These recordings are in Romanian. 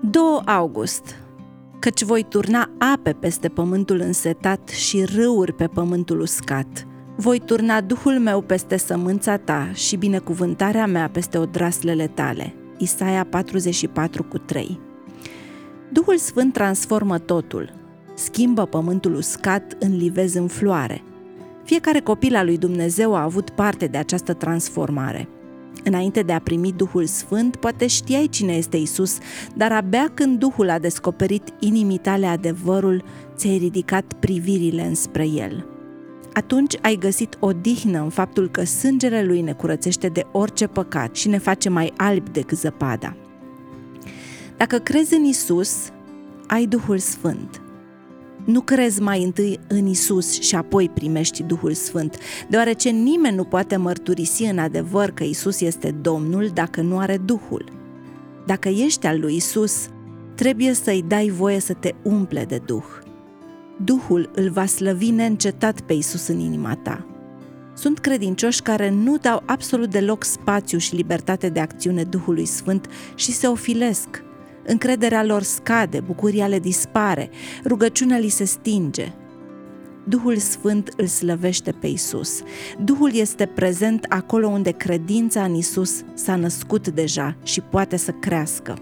2 august. Căci voi turna ape peste pământul însetat și râuri pe pământul uscat. Voi turna Duhul meu peste sămânța ta și binecuvântarea mea peste odraslele tale. Isaia 44:3. Duhul Sfânt transformă totul, schimbă pământul uscat în livezi în floare. Fiecare copil al lui Dumnezeu a avut parte de această transformare. Înainte de a primi Duhul Sfânt, poate știai cine este Isus, dar abia când Duhul a descoperit inimii tale adevărul, ți-ai ridicat privirile înspre El. Atunci ai găsit odihnă în faptul că sângele Lui ne curățește de orice păcat și ne face mai albi decât zăpada. Dacă crezi în Isus, ai Duhul Sfânt. Nu crezi mai întâi în Isus și apoi primești Duhul Sfânt, deoarece nimeni nu poate mărturisi în adevăr că Isus este Domnul dacă nu are Duhul. Dacă ești al lui Isus, trebuie să-i dai voie să te umple de Duh. Duhul îl va slăvi neîncetat pe Isus în inima ta. Sunt credincioși care nu dau absolut deloc spațiu și libertate de acțiune Duhului Sfânt și se ofilesc. Încrederea lor scade, bucuria le dispare, rugăciunea li se stinge. Duhul Sfânt îl slăvește pe Isus. Duhul este prezent acolo unde credința în Isus s-a născut deja și poate să crească.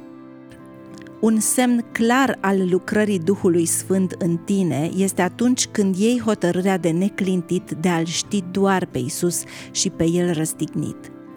Un semn clar al lucrării Duhului Sfânt în tine este atunci când iei hotărârea de neclintit de a-L ști doar pe Isus și pe El răstignit.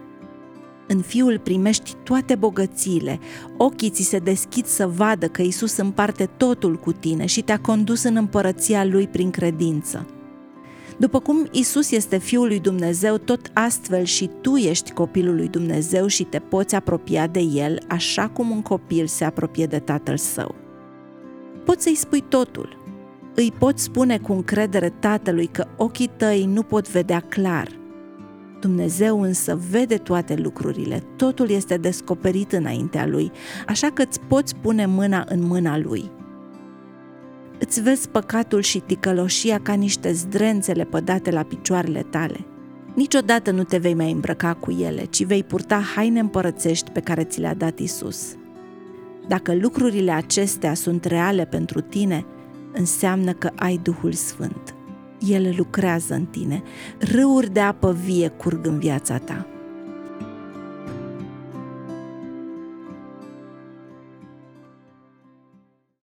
În Fiul primești toate bogățiile, ochii ți se deschid să vadă că Isus împarte totul cu tine și te-a condus în împărăția Lui prin credință. După cum Isus este Fiul lui Dumnezeu, tot astfel și tu ești copilul lui Dumnezeu și te poți apropia de El, așa cum un copil se apropie de tatăl său. Poți să-i spui totul. Îi poți spune cu încredere tatălui că ochii tăi nu pot vedea clar. Dumnezeu însă vede toate lucrurile, totul este descoperit înaintea Lui, așa că îți poți pune mâna în mâna Lui. Îți vezi păcatul și ticăloșia ca niște zdrențe lepădate la picioarele tale. Niciodată nu te vei mai îmbrăca cu ele, ci vei purta haine împărățești pe care ți le-a dat Isus. Dacă lucrurile acestea sunt reale pentru tine, înseamnă că ai Duhul Sfânt. El lucrează în tine, râuri de apă vie curg în viața ta.